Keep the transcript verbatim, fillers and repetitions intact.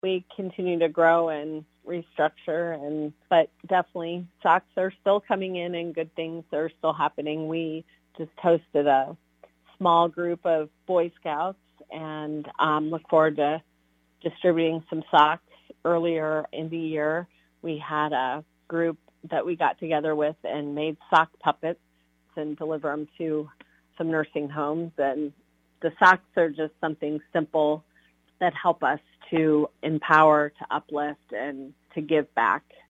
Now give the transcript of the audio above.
we continue to grow and restructure, and but definitely socks are still coming in and good things are still happening. We just hosted a small group of Boy Scouts and um, look forward to distributing some socks earlier in the year. We had a group that we got together with and made sock puppets and deliver them to some nursing homes. And the socks are just something simple that help us to empower, to uplift, and to give back.